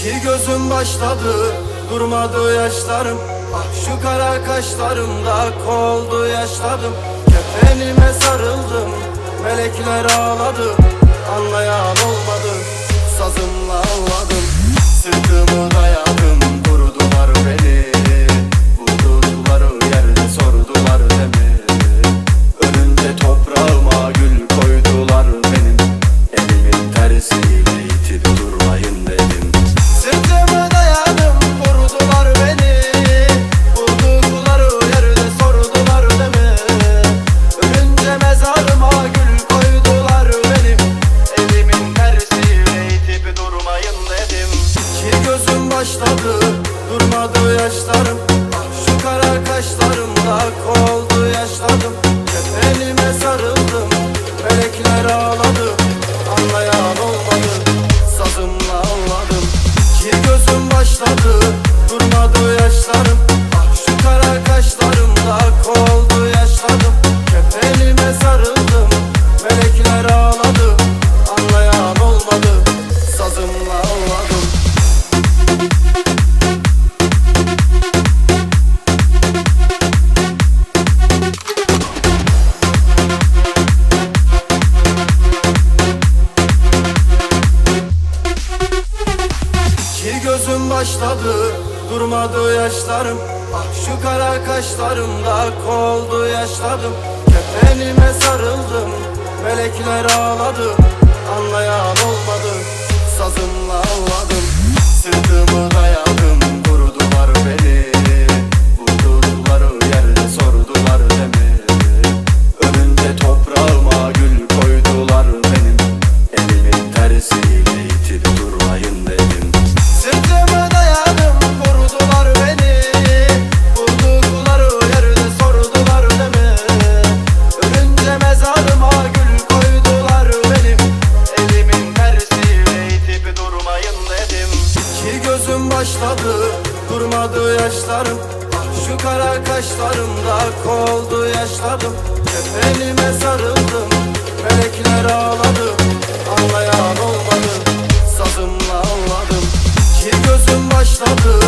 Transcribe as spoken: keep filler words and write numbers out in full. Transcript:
İki gözüm başladı, durmadı yaşlarım. Ah şu kara kaşlarımda koldu yaşladım. Kefenime sarıldım, melekler ağladı. Anlayan olmadı, sazımla ağladım. Sırtımı dayadım, durdular beni. Buldular yerde sordular demi. Önünde toprağıma gül koydular benim. Elimin tersiyle itip durmayın dedim. Sırtımı dayadım, vurdular beni. Buldular yerde sordular demi. Ölünce mezarıma gül koydular benim. Elimin tersiyle itip durmayın dedim. İki gözüm başladı, durmadı yaşlarım. Ah şu kara kaşlarımda koldu yaşladım. Kefenime sarıldım, melekler ağladı. Anlayan olmadı, sazımla ağladım. İki gözüm başladı, durmadı yaşlarım. Ah şu kara kaşlarımda koldu yaşladım. Kefenime sarıldım, melekler ağladı. Anlayan olmadı, sazımla ağladım. İki gözüm başladı, durmadı yaşlarım. Ah şu kara kaşlarımda koldu yaşladım. Kefenime sarıldım, melekler ağladı. Anlayan olmadı, sazımla ağladım. Sırtımı dayadım, durdular beni. Buldular yerde sordular demi. Önünde toprağıma gül koydular benim. Elimin tersiyle itip durmayın dedim. Sırtımı dayadım, vurdular beni. Buldular yerde sordular demi. Ölünce mezarıma gül koydular benim. Elimin tersiyle itip durmayın dedim. İki gözüm başladı, durmadı yaşlarım. Ah şu kara kaşlarımda koldu yaşladım. Kefenime sarıldım, melekler ağladı. Anlayan olmadı, sazımla ağladım. İki gözüm başladı,